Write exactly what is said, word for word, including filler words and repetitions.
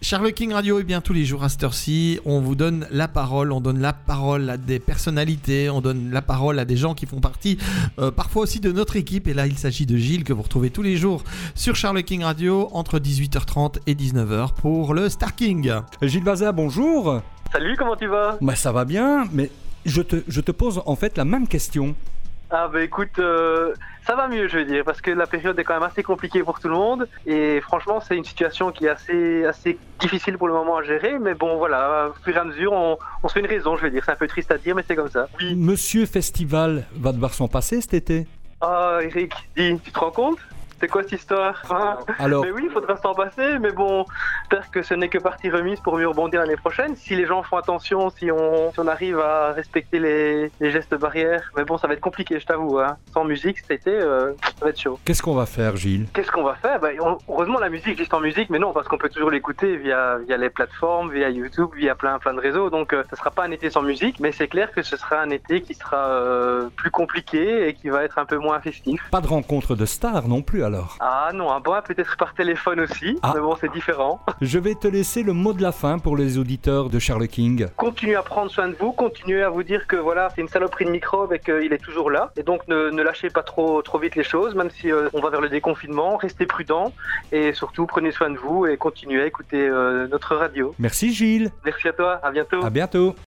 Charles King Radio, et bien tous les jours à cette heure-ci, on vous donne la parole, on donne la parole à des personnalités, on donne la parole à des gens qui font partie euh, parfois aussi de notre équipe. Et là, il s'agit de Gilles que vous retrouvez tous les jours sur Charles King Radio entre dix-huit heures trente et dix-neuf heures pour le Star King. Gilles Vazin, bonjour. Salut, comment tu vas? Bah, ça va bien, mais je te, je te pose en fait la même question. Ah bah écoute, euh, ça va mieux je veux dire, parce que la période est quand même assez compliquée pour tout le monde, et franchement c'est une situation qui est assez, assez difficile pour le moment à gérer, mais bon voilà, au fur et à mesure on, on se fait une raison je veux dire, c'est un peu triste à dire mais c'est comme ça. Oui. Monsieur Festival va devoir s'en passer cet été. Ah Eric, dis, tu te rends compte? C'est quoi cette histoire hein? Alors... Mais oui, il faudra s'en passer, mais bon, j'espère que ce n'est que partie remise pour mieux rebondir l'année prochaine. Si les gens font attention, si on, si on arrive à respecter les, les gestes barrières. Mais bon, ça va être compliqué, je t'avoue. Hein. Sans musique cet été, euh, ça va être chaud. Qu'est-ce qu'on va faire, Gilles? Qu'est-ce qu'on va faire bah, on, Heureusement, la musique existe en musique, mais non, parce qu'on peut toujours l'écouter via, via les plateformes, via YouTube, via plein, plein de réseaux. Donc, euh, ça ne sera pas un été sans musique, mais c'est clair que ce sera un été qui sera euh, plus compliqué et qui va être un peu moins festif. Pas de rencontre de stars non plus, alors? Ah non, un bon, peut-être par téléphone aussi, ah. Mais bon, c'est différent. Je vais te laisser le mot de la fin pour les auditeurs de Charles King. Continuez à prendre soin de vous, continuez à vous dire que voilà, c'est une saloperie de microbe et qu'il est toujours là. Et donc, ne, ne lâchez pas trop, trop vite les choses, même si euh, on va vers le déconfinement. Restez prudents et surtout, prenez soin de vous et continuez à écouter euh, notre radio. Merci Gilles. Merci à toi, à bientôt. À bientôt.